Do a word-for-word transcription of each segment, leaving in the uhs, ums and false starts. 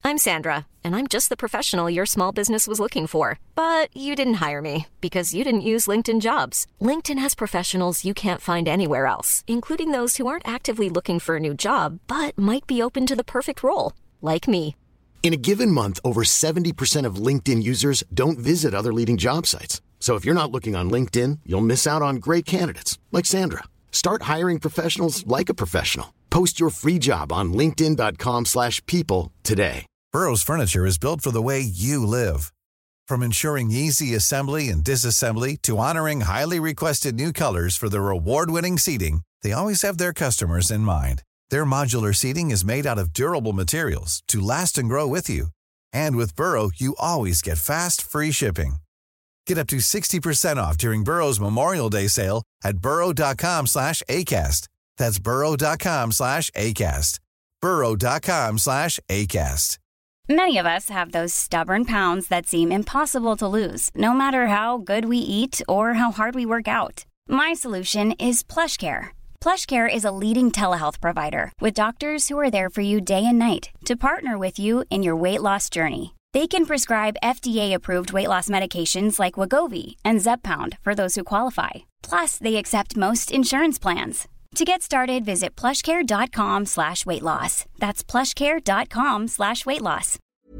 I'm Sandra, and I'm just the professional your small business was looking for. But you didn't hire me because you didn't use LinkedIn Jobs. LinkedIn has professionals you can't find anywhere else, including those who aren't actively looking for a new job, but might be open to the perfect role, like me. In a given month, over seventy percent of LinkedIn users don't visit other leading job sites. So if you're not looking on LinkedIn, you'll miss out on great candidates like Sandra. Start hiring professionals like a professional. Post your free job on linkedin dot com slash people today. Burrow's furniture is built for the way you live. From ensuring easy assembly and disassembly to honoring highly requested new colors for their award-winning seating, they always have their customers in mind. Their modular seating is made out of durable materials to last and grow with you. And with Burrow, you always get fast, free shipping. Get up to sixty percent off during Burrow's Memorial Day sale at burrow.com slash ACAST. That's burrow.com slash ACAST. burrow.com slash ACAST. Many of us have those stubborn pounds that seem impossible to lose, no matter how good we eat or how hard we work out. My solution is PlushCare. PlushCare is a leading telehealth provider with doctors who are there for you day and night to partner with you in your weight loss journey. They can prescribe F D A-approved weight loss medications like Wegovy and Zepbound for those who qualify. Plus, they accept most insurance plans. To get started, visit plushcare.com slash weight loss. That's plushcare.com slash weight loss.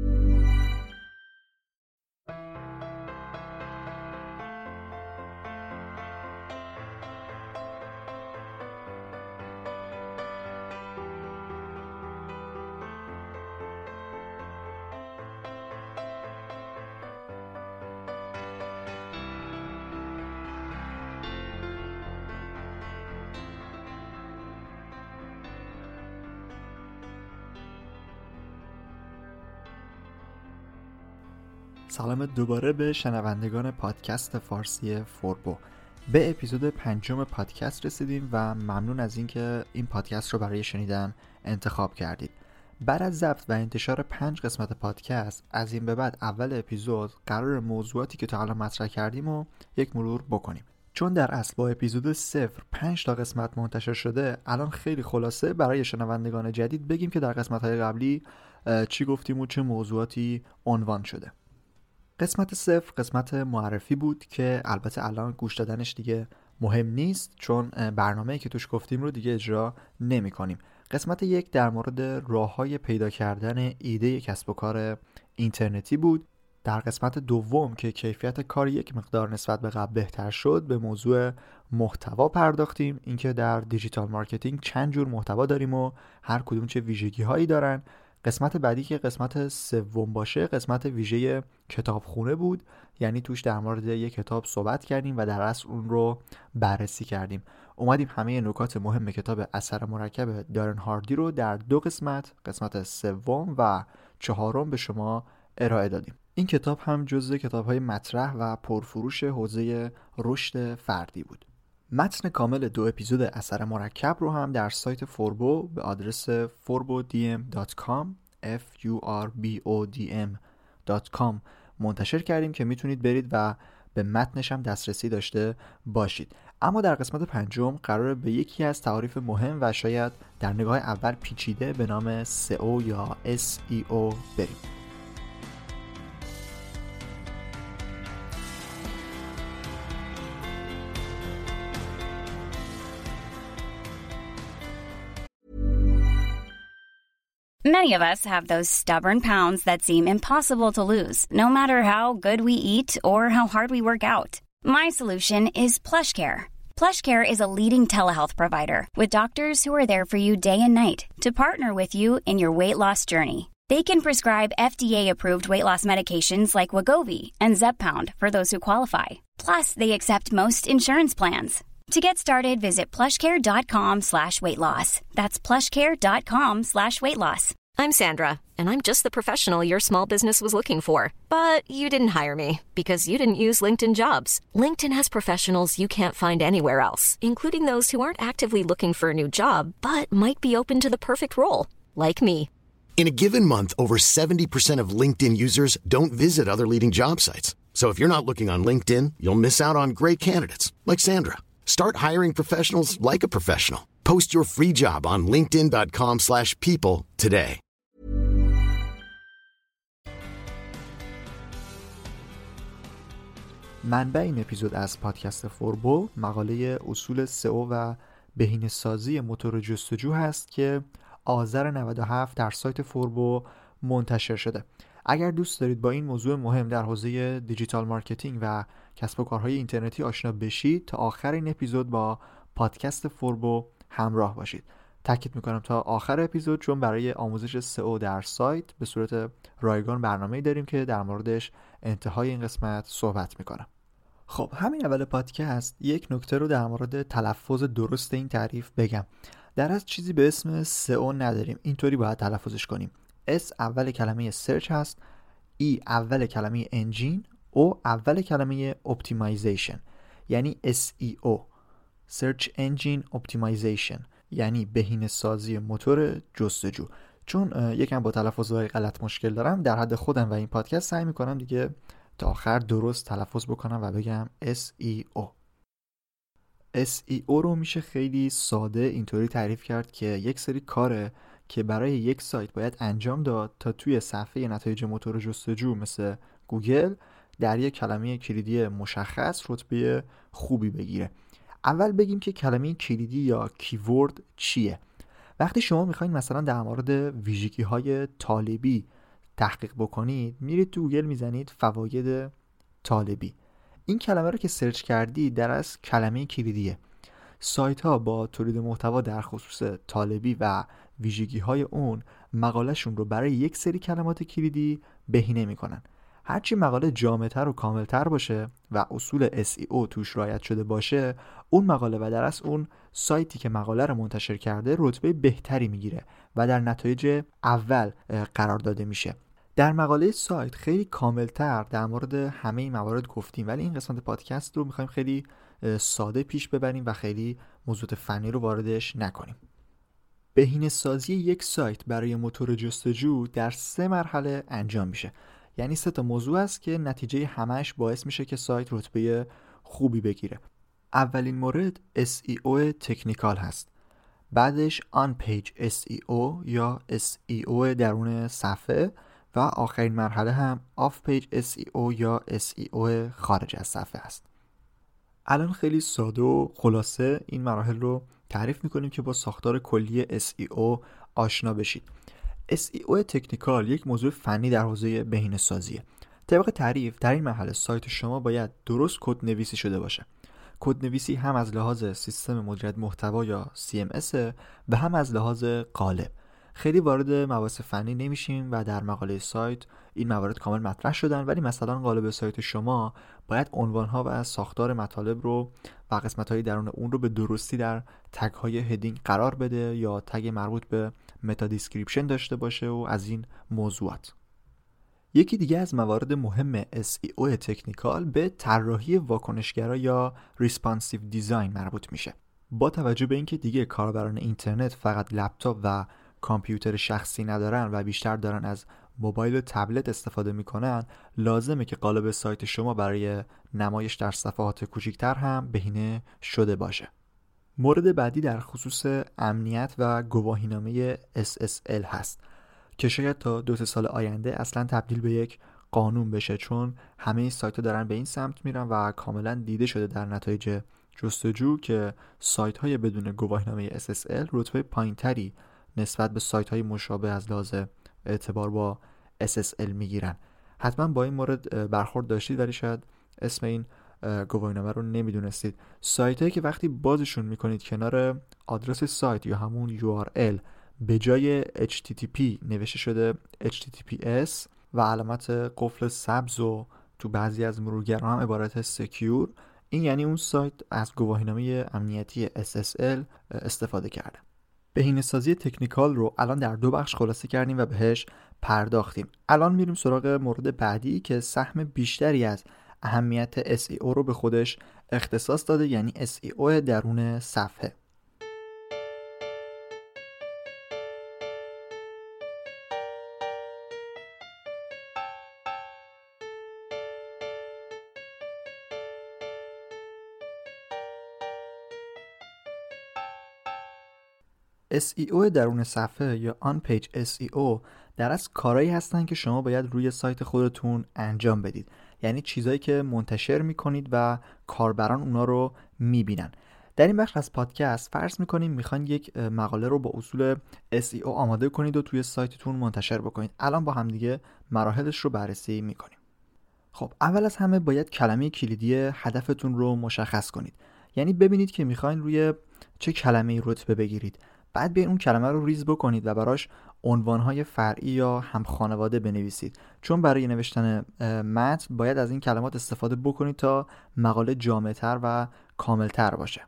سلام دوباره به شنوندگان پادکست فارسی فوربو. به اپیزود پنجم پادکست رسیدیم و ممنون از اینکه این پادکست رو برای شنیدن انتخاب کردید. بعد از ضبط و انتشار پنج قسمت پادکست، از این به بعد اول اپیزود قرار موضوعاتی که تا الان مطرح کردیم رو یک مرور بکنیم. چون در اصل با اپیزود صفر پنج تا قسمت منتشر شده، الان خیلی خلاصه برای شنوندگان جدید بگیم که در قسمت‌های قبلی چی گفتیم و چه موضوعاتی عنوان شده. قسمت صفر قسمت معرفی بود که البته الان گوش دادنش دیگه مهم نیست، چون برنامه‌ای که توش گفتیم رو دیگه اجرا نمی کنیم. قسمت یک در مورد راه‌های پیدا کردن ایده کسب و کار اینترنتی بود. در قسمت دوم که کیفیت کار یک مقدار نسبت به قبل بهتر شد، به موضوع محتوا پرداختیم، اینکه در دیجیتال مارکتینگ چند جور محتوا داریم و هر کدوم چه ویژگی‌هایی دارن. قسمت بعدی که قسمت سوم باشه، قسمت ویژه کتابخونه بود، یعنی توش در مورد یک کتاب صحبت کردیم و در اصل اون رو بررسی کردیم. اومدیم همه نکات مهم کتاب اثر مرکب دارن هاردی رو در دو قسمت، قسمت سوم و چهارم به شما ارائه دادیم. این کتاب هم جزو کتاب‌های مطرح و پرفروش حوزه رشد فردی بود. متن کامل دو اپیزود اثر مرکب رو هم در سایت فوربو به آدرس فوربو دی ام دات کام اف یو آر بی او دی ام دات کام منتشر کردیم که میتونید برید و به متنش هم دسترسی داشته باشید. اما در قسمت پنجم قراره به یکی از تعاریف مهم و شاید در نگاه اول پیچیده به نام سئو یا اس ای او بریم. Many of us have those stubborn pounds that seem impossible to lose, no matter how good we eat or how hard we work out. My solution is PlushCare. PlushCare is a leading telehealth provider with doctors who are there for you day and night to partner with you in your weight loss journey. They can prescribe F D A-approved weight loss medications like Wegovy and Zepbound for those who qualify. Plus, they accept most insurance plans. To get started, visit plushcare.com slash weight loss. That's plushcare.com slash weight loss. I'm Sandra, and I'm just the professional your small business was looking for. But you didn't hire me because you didn't use LinkedIn Jobs. LinkedIn has professionals you can't find anywhere else, including those who aren't actively looking for a new job, but might be open to the perfect role, like me. In a given month, over seventy percent of LinkedIn users don't visit other leading job sites. So if you're not looking on LinkedIn, you'll miss out on great candidates like Sandra. Start hiring professionals like a professional. Post your free job on linkedin dot com slash people today. منبع این اپیزود از پادکست فوربو مقاله اصول سئو و بهینه‌سازی موتور جستجو هست که آذر نود و هفت در سایت فوربو منتشر شده. اگر دوست دارید با این موضوع مهم در حوزه دیجیتال مارکتینگ و کسب و کارهای اینترنتی آشنا بشید، تا آخر این اپیزود با پادکست فوربو همراه باشید. تاکید میکنم تا آخر اپیزود، چون برای آموزش سئو در سایت به صورت رایگان برنامه‌ای داریم که در موردش انتهای این قسمت صحبت میکنم. خب همین اول پادکست یک نکته رو در مورد تلفظ درست این تعریف بگم. در از چیزی به اسم سئو نداریم، اینطوری باید تلفظش کنیم. S اول کلمه سرچ هست، E اول کلمه انجین، O اول کلمه اپتیمایزیشن، یعنی اس ای او Search Engine Optimization، یعنی بهینه‌سازی موتور جستجو. چون یکم با تلفظهای غلط مشکل دارم، در حد خودم و این پادکست سعی میکنم دیگه تا آخر درست تلفظ بکنم و بگم اس ای او. اس ای او رو میشه خیلی ساده اینطوری تعریف کرد که یک سری کاره که برای یک سایت باید انجام داد تا توی صفحه نتایج موتور جستجو مثل گوگل در یک کلمه کلیدی مشخص رتبه خوبی بگیره. اول بگیم که کلمه کلیدی یا کیورد چیه. وقتی شما میخواین مثلا در مورد ویژگی های طالبی تحقیق بکنید، میرید تو گوگل میزنید فواید طالبی. این کلمه رو که سرچ کردی در از کلمه کلیدیه. سایت ها با تولید محتوا در خصوص طالبی و ویژگی های اون مقالهشون رو برای یک سری کلمات کلیدی بهینه میکنن. هرچی مقاله جامع‌تر و کاملتر باشه و اصول اس ای او توش رعایت شده باشه، اون مقاله و در اصل اون سایتی که مقاله رو منتشر کرده رتبه بهتری میگیره و در نتایج اول قرار داده میشه. در مقاله سایت خیلی کاملتر در مورد همه این موارد گفتیم، ولی این قسمت پادکست رو میخوایم خیلی ساده پیش ببریم و خیلی موضوع فنی رو واردش نکنیم. بهینه‌سازی یک سایت برای موتور جستجو در سه مرحله انجام میشه. یعنی سه تا موضوع است که نتیجه همش باعث میشه که سایت رتبه خوبی بگیره. اولین مورد اس ای او تکنیکال هست. بعدش آن پیج اس ای او یا اس ای او درون صفحه و آخرین مرحله هم آف پیج اس ای او یا اس ای او خارج از صفحه است. الان خیلی ساده و خلاصه این مراحل رو تعریف میکنیم که با ساختار کلی اس ای او آشنا بشید. اس ای او تکنیکال یک موضوع فنی در حوزه بهینه‌سازیه. طبق تعریف در این مرحله سایت شما باید درست کد نویسی شده باشه. کد نویسی هم از لحاظ سیستم مدیریت محتوا یا سی ام اس و هم از لحاظ قالب. خیلی وارد مباحث فنی نمیشیم و در مقاله سایت این موارد کامل مطرح شدن، ولی مثلا قالب سایت شما باید عنوان‌ها و ساختار مطالب رو و قسمت‌های درون اون رو به درستی در تگ‌های هدینگ قرار بده یا تگ مربوط به متا دیسکریپشن داشته باشه و از این موضوعات. یکی دیگه از موارد مهم اس ای او تکنیکال به طراحی واکنشگرا یا ریسپانسیو دیزاین مربوط میشه. با توجه به اینکه دیگه کاربران اینترنت فقط لپتاپ و کامپیوتر شخصی ندارن و بیشتر دارن از موبایل و تبلت استفاده میکنن، لازمه که قالب سایت شما برای نمایش در صفحات کوچکتر هم بهینه شده باشه. مورد بعدی در خصوص امنیت و گواهینامه اس اس ال هست که شاید تا دو سه سال آینده اصلا تبدیل به یک قانون بشه، چون همه سایت‌ها دارن به این سمت میرن و کاملا دیده شده در نتایج جستجو که سایت‌های بدون گواهینامه اس اس ال رتبه پایینتری نسبت به سایت‌های مشابه از لحاظ اعتبار با اس اس ال میگیرن. حتما با این مورد برخورد داشتید ولی شاید اسم این گواهینامه رو نمیدونستید. سایتایی که وقتی بازشون میکنید کنار آدرس سایت یا همون یو آر ال به جای اچ تی تی پی نوشته شده اچ تی تی پی اس و علامت قفل سبز و تو بعضی از مرورگران هم عبارت سکیور، این یعنی اون سایت از گواهینامه امنیتی اس اس ال استفاده کرده. بهینه‌سازی تکنیکال رو الان در دو بخش خلاصه کردیم و بهش پرداختیم. الان میریم سراغ مورد بعدی که سهم بیشتری از اهمیت اس ای او رو به خودش اختصاص داده، یعنی اس ای او درون صفحه. اس ای او درون صفحه یا آن پیج اس ای او در از کارهایی هستن که شما باید روی سایت خودتون انجام بدید. یعنی چیزایی که منتشر میکنید و کاربران اونا رو میبینن. در این بخش از پادکست فرض میکنیم میخواین یک مقاله رو با اصول اس ای او آماده کنید و توی سایتتون منتشر بکنید. الان با هم دیگه مراحلش رو بررسی میکنیم. خب اول از همه باید کلمه کلیدی هدفتون رو مشخص کنید. یعنی ببینید که میخواین روی چه کلمه‌ای رتبه بگیرید. بعد بیاین اون کلمه رو ریز بکنید و براش عنوانهای فرعی یا هم خانواده بنویسید. چون برای نوشتن متن باید از این کلمات استفاده بکنید تا مقاله جامع‌تر و کاملتر باشه.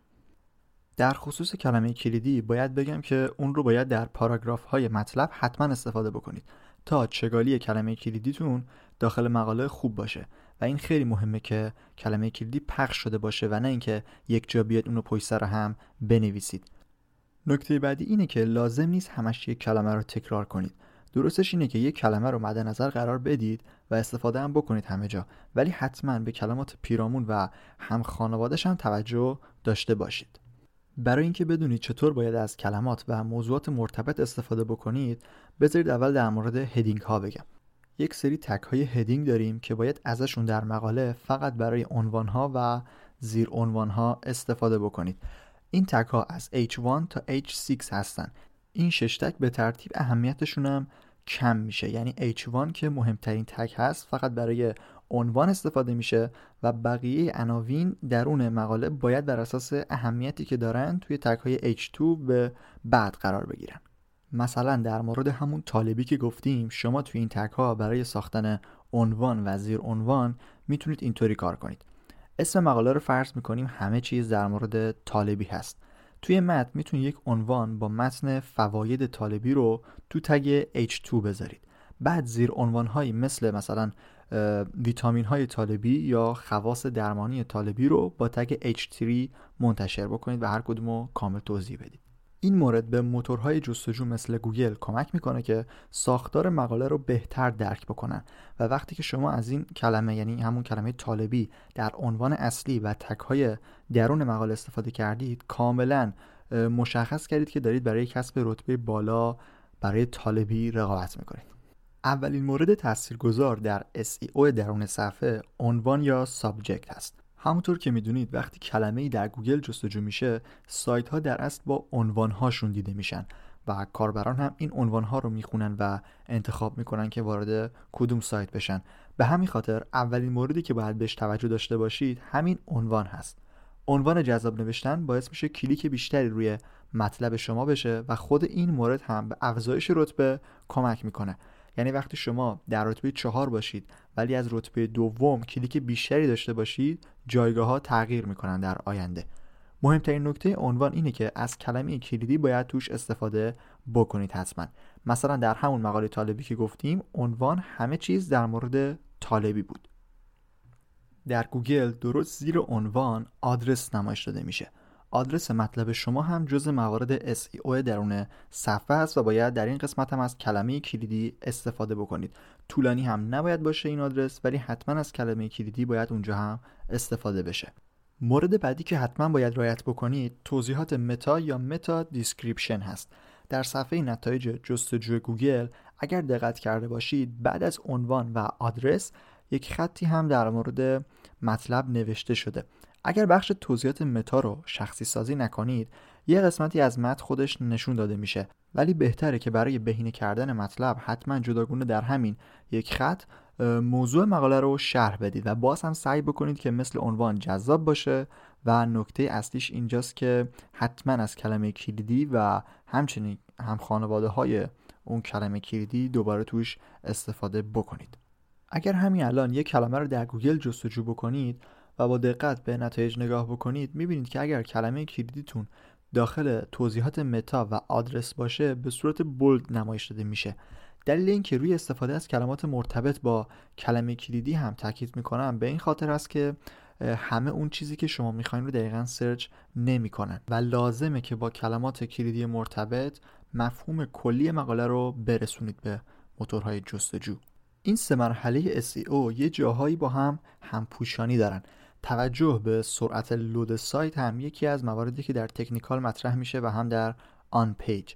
در خصوص کلمه کلیدی باید بگم که اون رو باید در پاراگراف‌های مطلب حتما استفاده بکنید تا چگالی کلمه کلیدیتون داخل مقاله خوب باشه و این خیلی مهمه که کلمه کلیدی پخش شده باشه و نه اینکه یک جا بیاد اون رو پشت سر هم بنویسید. نکته بعدی اینه که لازم نیست همش یک کلمه رو تکرار کنید. درستش اینه که یک کلمه رو مد نظر قرار بدید و استفاده هم بکنید همه جا، ولی حتما به کلمات پیرامون و هم خانواده‌اش هم توجه داشته باشید. برای اینکه بدونید چطور باید از کلمات و موضوعات مرتبط استفاده بکنید، بذارید اول در مورد هدینگ ها بگم. یک سری تگ های هدینگ داریم که باید ازشون در مقاله فقط برای عنوان ها و زیر عنوان ها استفاده بکنید. این تگ ها از اچ وان تا اچ سیکس هستن. این شش تگ به ترتیب اهمیتشون هم کم میشه. یعنی اچ وان که مهمترین تگ هست فقط برای عنوان استفاده میشه و بقیه عناوین درون مقاله باید بر اساس اهمیتی که دارن توی تگ های اچ تو به بعد قرار بگیرن. مثلا در مورد همون طالبی که گفتیم، شما توی این تگ ها برای ساختن عنوان و زیر عنوان میتونید اینطوری کار کنید. اسم مقاله رو فرض میکنیم همه چیز در مورد طالبی هست. توی متن میتونید یک عنوان با متن فواید طالبی رو تو تگ اچ تو بذارید. بعد زیر عنوان هایی مثل مثلا ویتامین های طالبی یا خواص درمانی طالبی رو با تگ اچ تری منتشر بکنید و هر کدومو کامل توضیح بدید. این مورد به موتورهای جستجو مثل گوگل کمک میکنه که ساختار مقاله رو بهتر درک بکنن و وقتی که شما از این کلمه، یعنی همون کلمه طالبی، در عنوان اصلی و تگ‌های درون مقاله استفاده کردید، کاملا مشخص کردید که دارید برای کسب رتبه بالا برای طالبی رقابت میکنید. اولین مورد تاثیرگذار در اس ای او درون صفحه عنوان یا سابجکت هست. همونطور که میدونید وقتی کلمه‌ای در گوگل جستجو میشه، سایت ها در اصل با عنوان هاشون دیده میشن و کاربران هم این عنوان ها رو میخونن و انتخاب میکنن که وارد کدوم سایت بشن. به همین خاطر اولین موردی که باید بهش توجه داشته باشید همین عنوان هست. عنوان جذاب نوشتن باعث میشه کلیک بیشتری روی مطلب شما بشه و خود این مورد هم به افزایش رتبه کمک میکنه. یعنی وقتی شما در رتبه چهار باشید ولی از رتبه دوم کلیک بیشتری داشته باشید، جایگاه ها تغییر میکنن در آینده. مهمترین نکته عنوان اینه که از کلمه کلیدی باید توش استفاده بکنید حتما. مثلا در همون مقاله طالبی که گفتیم، عنوان همه چیز در مورد طالبی بود. در گوگل درست زیر عنوان آدرس نمایش داده میشه. آدرس مطلب شما هم جزء موارد اس ای او درون صفحه است و باید در این قسمت هم از کلمه کلیدی استفاده بکنید. طولانی هم نباید باشه این آدرس، ولی حتما از کلمه کلیدی باید اونجا هم استفاده بشه. مورد بعدی که حتما باید رعایت بکنید توضیحات متا یا متا دیسکریپشن هست. در صفحه نتایج جستجوی گوگل اگر دقت کرده باشید، بعد از عنوان و آدرس یک خطی هم در مورد مطلب نوشته شده. اگر بخش توضیحات متا رو شخصی سازی نکنید، یه قسمتی از متن خودش نشون داده میشه، ولی بهتره که برای بهینه کردن مطلب حتما جداگونه در همین یک خط موضوع مقاله رو شرح بدید و باز هم سعی بکنید که مثل عنوان جذاب باشه و نکته اصلیش اینجاست که حتما از کلمه کلیدی و همچنین هم خانواده های اون کلمه کلیدی دوباره توش استفاده بکنید. اگر همین الان یک کلمه رو در گوگل جستجو بکنید و با دقت به نتایج نگاه بکنید، میبینید که اگر کلمه کلیدیتون داخل توضیحات متا و آدرس باشه، به صورت بولد نمایش داده میشه. دلیل این که روی استفاده از کلمات مرتبط با کلمه کلیدی هم تاکید میکنم به این خاطر است که همه اون چیزی که شما میخواین رو دقیقاً سرچ نمیکنن و لازمه که با کلمات کلیدی مرتبط مفهوم کلی مقاله رو برسونید به موتورهای جستجو. این سه مرحله اس ای او یه جاهایی با هم همپوشانی دارن. توجه به سرعت لود سایت هم یکی از مواردی که در تکنیکال مطرح میشه و هم در آن پیج.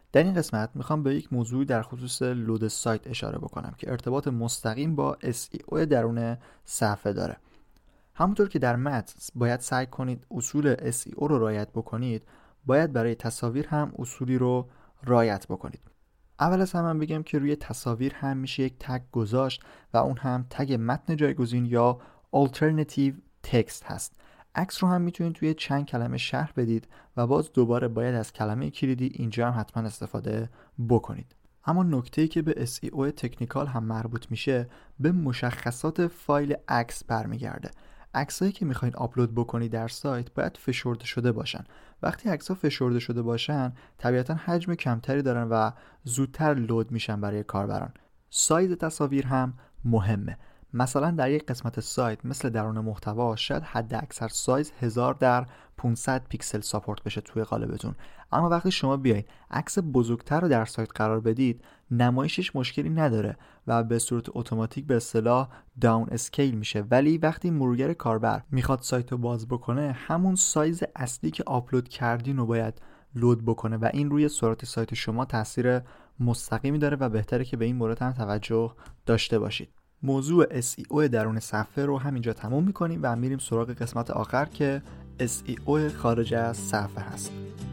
در این قسمت میخوام به یک موضوع در خصوص لود سایت اشاره بکنم که ارتباط مستقیم با اس ای او درون صفحه داره. همونطور که در متن باید سعی کنید اصول اس ای او رو رعایت بکنید، باید برای تصاویر هم اصولی رو رعایت بکنید. اول از همه بگم که روی تصاویر هم میشه یک تگ گذاشت و اون هم تگ متن جایگزین یا alternative text هست. عکس رو هم میتونید توی چند کلمه شرح بدید و باز دوباره باید از کلمه کلیدی اینجا هم حتما استفاده بکنید. اما نکته‌ای که به اس ای او تکنیکال هم مربوط میشه به مشخصات فایل عکس برمیگرده. عکسایی که میخواین آپلود بکنید در سایت باید فشرده شده باشن. وقتی عکس‌ها فشرده شده باشن طبیعتاً حجم کمتری دارن و زودتر لود میشن برای کاربران. سایز تصاویر هم مهمه. مثلا در یک قسمت سایت مثل درون محتوا شاید حد اکثر سایز هزار در پانصد پیکسل ساپورت بشه توی قالبتون، اما وقتی شما بیاین عکس بزرگتر رو در سایت قرار بدید نمایشش مشکلی نداره و به صورت اتوماتیک به اصطلاح داون اسکیل میشه. ولی وقتی مرورگر کاربر میخواد سایت رو باز بکنه همون سایز اصلی که آپلود کردین رو باید لود بکنه و این روی سرعت سایت شما تاثیر مستقیمی داره و بهتره که به این مورد هم توجه داشته باشید. موضوع اس ای او درون صفحه رو همینجا تموم میکنیم و میریم سراغ قسمت آخر که اس ای او خارج از صفحه هست.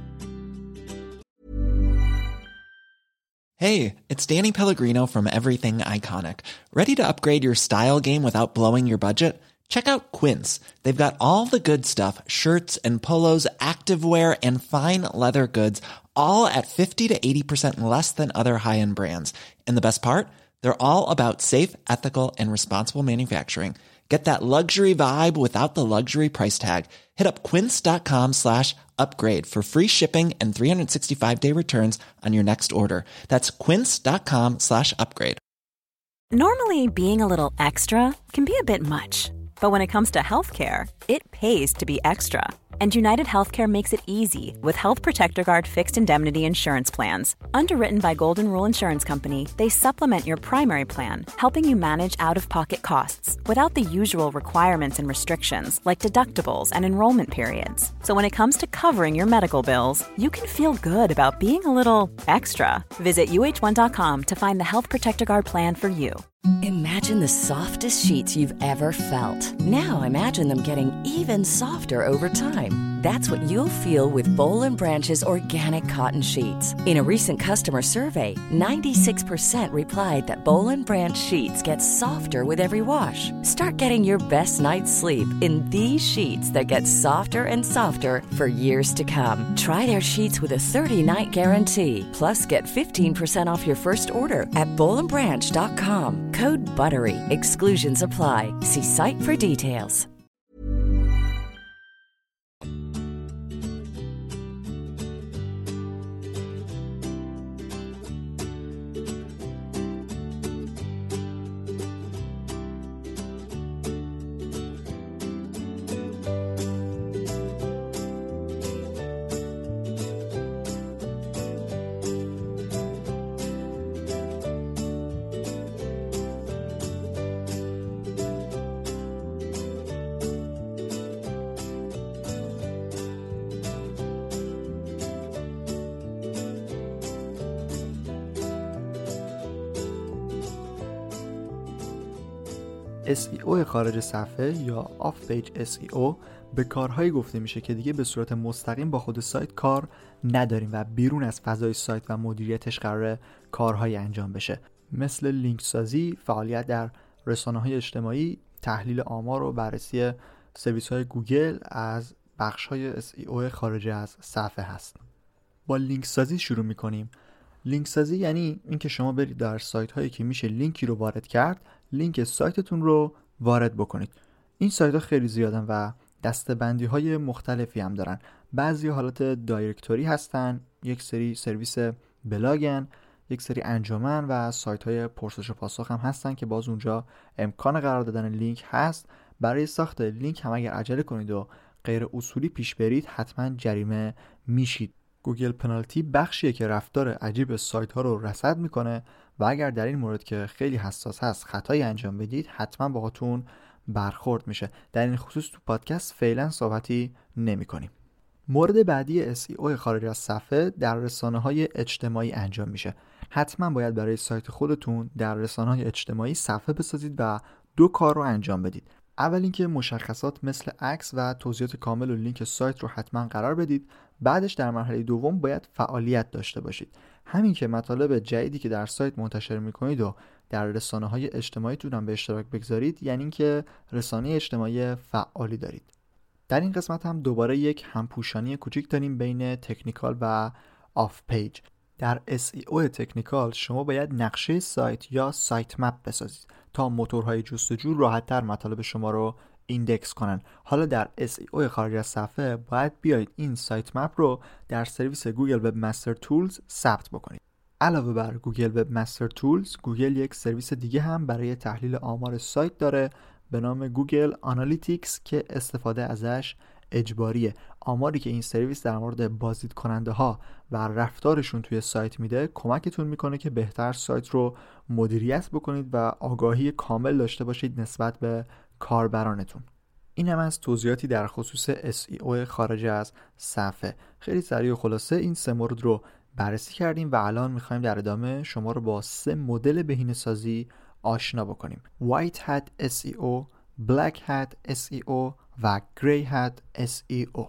Hey, it's Danny Pellegrino from Everything Iconic. Ready to upgrade your style game without blowing your budget? Check out Quince. They've got all the good stuff, shirts and polos, activewear and fine leather goods, all at fifty to eighty percent less than other high-end brands. And the best part? They're all about safe, ethical, and responsible manufacturing. Get that luxury vibe without the luxury price tag. Hit up quince.com slash upgrade for free shipping and three sixty-five day returns on your next order. That's quince.com slash upgrade. Normally, being a little extra can be a bit much. But when it comes to healthcare, it pays to be extra. And United Healthcare makes it easy with Health Protector Guard fixed indemnity insurance plans. Underwritten by Golden Rule Insurance Company, they supplement your primary plan, helping you manage out-of-pocket costs without the usual requirements and restrictions like deductibles and enrollment periods. So when it comes to covering your medical bills, you can feel good about being a little extra. Visit U H one dot com to find the Health Protector Guard plan for you. Imagine the softest sheets you've ever felt. Now imagine them getting even softer over time. That's what you'll feel with Boll and Branch's organic cotton sheets. In a recent customer survey, ninety-six percent replied that Boll and Branch sheets get softer with every wash. Start getting your best night's sleep in these sheets that get softer and softer for years to come. Try their sheets with a thirty-night guarantee. Plus, get fifteen percent off your first order at boll and branch dot com. Code BUTTERY. Exclusions apply. See site for details. اس ای او خارج صفحه یا آف پیج اس ای او به کارهایی گفته میشه که دیگه به صورت مستقیم با خود سایت کار نداریم و بیرون از فضای سایت و مدیریتش قراره کارهایی انجام بشه، مثل لینک سازی، فعالیت در رسانه‌های اجتماعی، تحلیل آمار و بررسی سرویس‌های گوگل از بخش‌های اس ای او خارج از صفحه هست. با لینک سازی شروع می‌کنیم. لینک سازی یعنی اینکه شما برید در سایت‌هایی که میشه لینکی رو وارد کرد، لینک سایتتون رو وارد بکنید. این سایت‌ها خیلی زیادن و دسته‌بندی‌های مختلفی هم دارن. بعضی حالت دایرکتوری هستن، یک سری سرویس بلاگن، یک سری انجمن و سایت‌های پرسش و پاسخ هم هستن که باز اونجا امکان قرار دادن لینک هست. برای ساخت لینک هم اگر عجله کنید و غیر اصولی پیش برید حتما جریمه میشید. گوگل پنالتی بخشیه که رفتار عجیب سایت ها رو رصد میکنه و اگر در این مورد که خیلی حساس هست خطایی انجام بدید حتما باهاتون برخورد میشه. در این خصوص تو پادکست فعلا صحبتی نمی کنیم. مورد بعدی اس ای او خارج از صفحه در رسانه‌های اجتماعی انجام میشه. حتما باید برای سایت خودتون در رسانه‌های اجتماعی صفحه بسازید و دو کار رو انجام بدید. اول اینکه مشخصات مثل عکس و توضیحات کامل و لینک سایت رو حتما قرار بدید. بعدش در مرحله دوم باید فعالیت داشته باشید. همین که مطالب جدیدی که در سایت منتشر میکنید و در رسانه‌های اجتماعیتون هم به اشتراک بگذارید، یعنی اینکه رسانه اجتماعی فعالی دارید. در این قسمت هم دوباره یک همپوشانی کوچیک داریم بین تکنیکال و آف پیج. در اس ای او تکنیکال شما باید نقشه سایت یا سایت مپ بسازید تا موتورهای جستجو راحت‌تر مطالب شما رو ایندکس کنن. حالا در اس ای او خارج از صفحه باید بیایید این سایت مپ رو در سرویس گوگل وب مستر تولز ثبت بکنید. علاوه بر گوگل وب مستر تولز، گوگل یک سرویس دیگه هم برای تحلیل آمار سایت داره به نام گوگل آنالیتیکس که استفاده ازش اجباریه. آماری که این سرویس در مورد بازدید کننده ها و رفتارشون توی سایت میده کمکتون میکنه که بهتر سایت رو مدیریت بکنید و آگاهی کامل داشته باشید نسبت به کاربرانتون. این هم از توضیحاتی در خصوص اس ای او خارج از صفحه. خیلی سریع و خلاصه این سه مورد رو بررسی کردیم و الان میخوایم در ادامه شما رو با سه مدل بهینه‌سازی آشنا بکنیم: White Hat اس ای او، Black Hat اس ای او و Grey Hat اس ای او.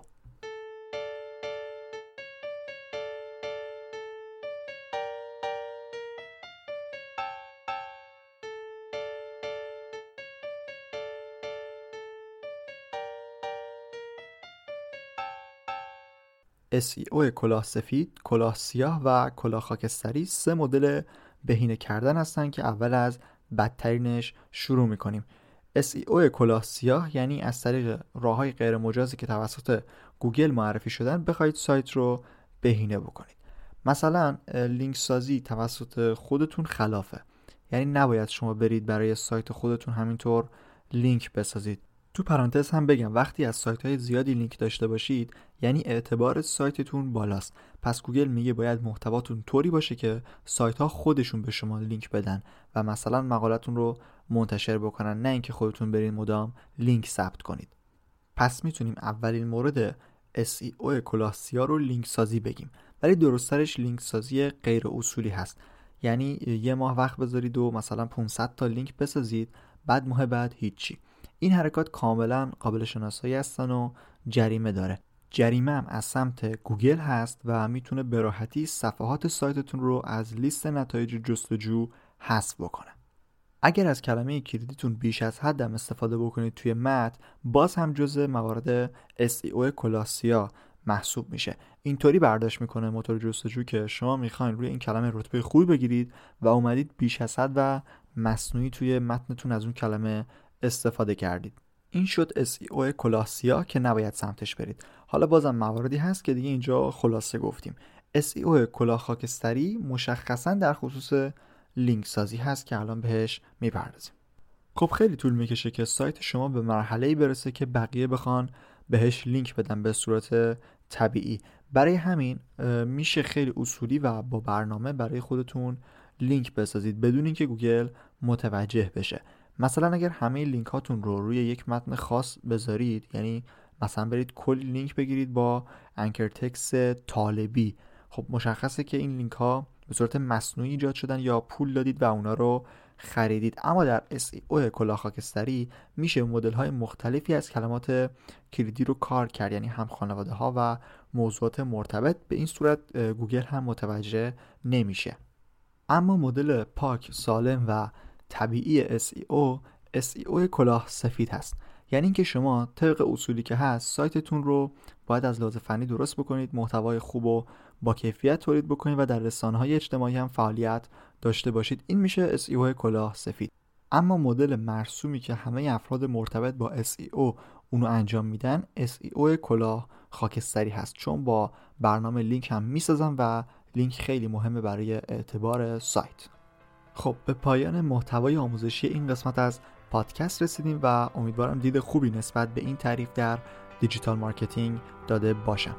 اس ای او کلاه سفید، کلاه سیاه و کلاه خاکستری سه مدل بهینه کردن هستن که اول از بدترینش شروع میکنیم. اس ای او کلاه سیاه یعنی از طریق راههای غیر مجازی که توسط گوگل معرفی شدن بخواید سایت رو بهینه بکنید. مثلا لینک سازی توسط خودتون خلافه، یعنی نباید شما برید برای سایت خودتون همینطور لینک بسازید. تو پرانتز هم بگم وقتی از سایت‌های زیادی لینک داشته باشید یعنی اعتبار سایتتون بالاست. پس گوگل میگه باید محتواتون طوری باشه که سایت‌ها خودشون به شما لینک بدن و مثلا مقالتون رو منتشر بکنن، نه اینکه خودتون برید مدام لینک ثبت کنید. پس میتونیم اولین مورد اس ای او کلاه سیاه رو لینک سازی بگیم، ولی درست‌ترش لینک سازی غیر اصولی هست. یعنی یه ماه وقت بذارید و مثلا پانصد تا لینک بسازید، بعد ماه بعد هیچی. این حرکات کاملا قابل شناسایی هستن و جریمه داره. جریمه هم از سمت گوگل هست و میتونه به راحتی صفحات سایتتون رو از لیست نتایج جستجو حذف بکنه. اگر از کلمه کلیدیتون بیش از حد هم استفاده بکنید توی متن، باز هم جزء موارد اس ای او کلاه سیاه محسوب میشه. اینطوری برداشت میکنه موتور جستجو که شما میخواین روی این کلمه رتبه خوبی بگیرید و اومدید بیش از حد و مصنوعی توی متنتون از اون کلمه استفاده کردید. این شد اس ای او کلاه سیاه که نباید سمتش برید. حالا بازم مواردی هست که دیگه اینجا خلاصه گفتیم. اس ای او کلاه خاکستری مشخصا در خصوص لینک سازی هست که الان بهش میپردازیم. خب خیلی طول میکشه که سایت شما به مرحله‌ای برسه که بقیه بخوان بهش لینک بدن به صورت طبیعی. برای همین میشه خیلی اصولی و با برنامه برای خودتون لینک بسازید بدون اینکه گوگل متوجه بشه. مثلا اگر همه لینک هاتون رو روی یک متن خاص بذارید، یعنی مثلا برید کلی لینک بگیرید با انکر تکست طالبی، خب مشخصه که این لینک ها به صورت مصنوعی ایجاد شدن یا پول دادید و اونا رو خریدید. اما در اس ای او کلاه خاکستری میشه مدل های مختلفی از کلمات کلیدی رو کار کرد، یعنی هم خانواده ها و موضوعات مرتبط. به این صورت گوگل هم متوجه نمیشه. اما مدل پاک، سالم و طبیعی اس ای او اس ای او کلاه سفید هست. یعنی اینکه شما طبق اصولی که هست سایتتون رو باید از لحاظ فنی درست بکنید، محتوای خوب و با کیفیت تولید بکنید و در رسانه‌های اجتماعی هم فعالیت داشته باشید. این میشه اس ای او کلاه سفید. اما مدل مرسومی که همه افراد مرتبط با اس ای او اونو انجام میدن اس ای او کلاه خاکستری هست، چون با برنامه لینک هم میسازن و لینک خیلی مهمه برای اعتبار سایت. خب به پایان محتوای آموزشی این قسمت از پادکست رسیدیم و امیدوارم دید خوبی نسبت به این تعریف در دیجیتال مارکتینگ داده باشم.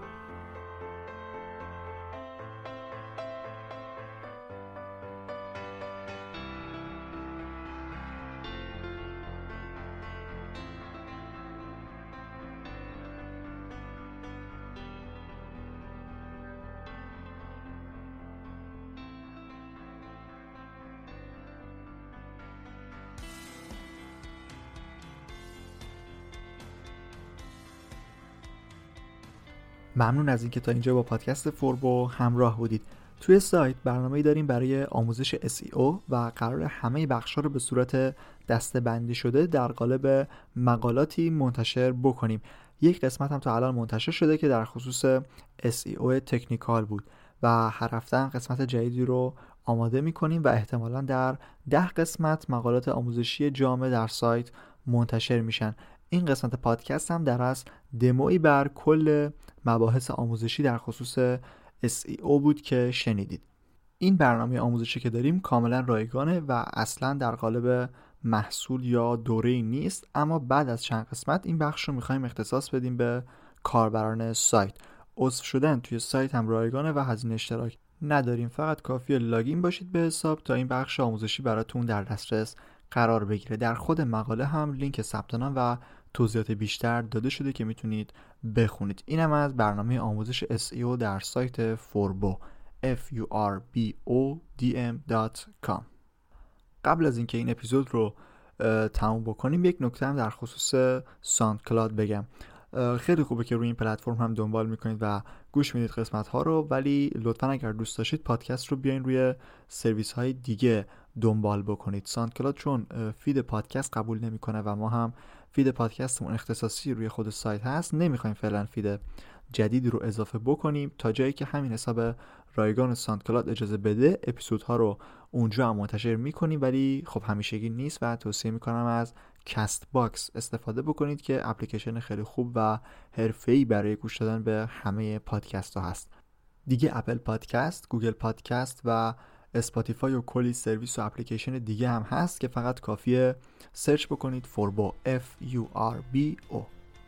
ممنون از اینکه تا اینجا با پادکست فوربو همراه بودید. توی سایت برنامه‌ای داریم برای آموزش اس ای او و قرار همه بخش‌ها رو به صورت دسته‌بندی شده در قالب مقالاتی منتشر بکنیم. یک قسمت هم تا الان منتشر شده که در خصوص اس ای او تکنیکال بود و هر هفته قسمت جدیدی رو آماده می‌کنیم و احتمالاً در ده قسمت مقالات آموزشی جامع در سایت منتشر میشن. این قسمت پادکست هم در اصل دمویی بر کل مباحث آموزشی در خصوص اس ای او بود که شنیدید. این برنامه آموزشی که داریم کاملا رایگانه و اصلا در قالب محصول یا دوره‌ای نیست، اما بعد از چند قسمت این بخش رو می‌خوایم اختصاص بدیم به کاربران سایت. عضو شدن توی سایت هم رایگانه و هزینه اشتراک نداریم، فقط کافیه لاگین باشید به حساب تا این بخش آموزشی براتون در دسترس قرار بگیره. در خود مقاله هم لینک ثبت نام و توضیحات بیشتر داده شده که میتونید بخونید. اینم از برنامه آموزش اس ای او در سایت فوربو اف یو آر بی او دی ام دات کام. قبل از اینکه این اپیزود رو تموم بکنیم یک نکته هم در خصوص ساوند کلاود بگم. خیلی خوبه که روی این پلتفرم هم دنبال میکنید و گوش میدید قسمت ها رو، ولی لطفا اگر دوست داشتید پادکست رو بیاین روی سرویس های دیگه دنبال بکنید. ساوند کلاود چون فید پادکست قبول نمیکنه و ما هم فید پادکستمون اختصاصی روی خود سایت هست، نمیخوایم فعلا فید جدیدی رو اضافه بکنیم تا جایی که همین حساب رایگان ساوند کلاود اجازه بده اپیزودها رو اونجا هم منتشر میکنیم، ولی خب همیشگی نیست و توصیه میکنم از کست باکس استفاده بکنید که اپلیکیشن خیلی خوب و حرفه‌ای برای گوش دادن به همه پادکست ها هست. دیگه اپل پادکست، گوگل پادکست و اسپاتیفای و کلی سرویس و اپلیکیشن دیگه هم هست که فقط کافیه سرچ بکنید فوربو اف یو آر بی او.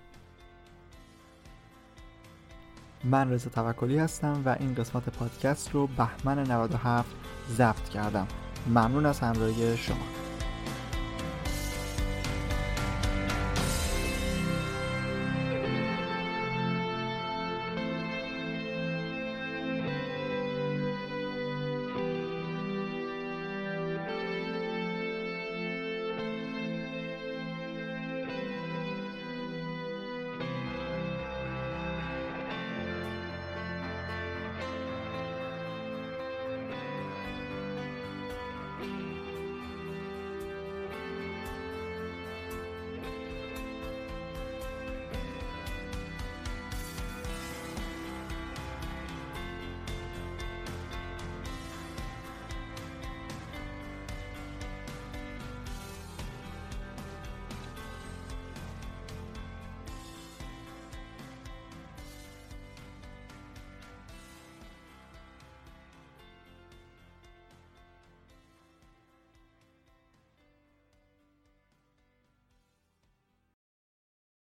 من رضا توکلی هستم و این قسمت پادکست رو بهمن نود و هفت ضبط کردم. ممنون از همراهی شما.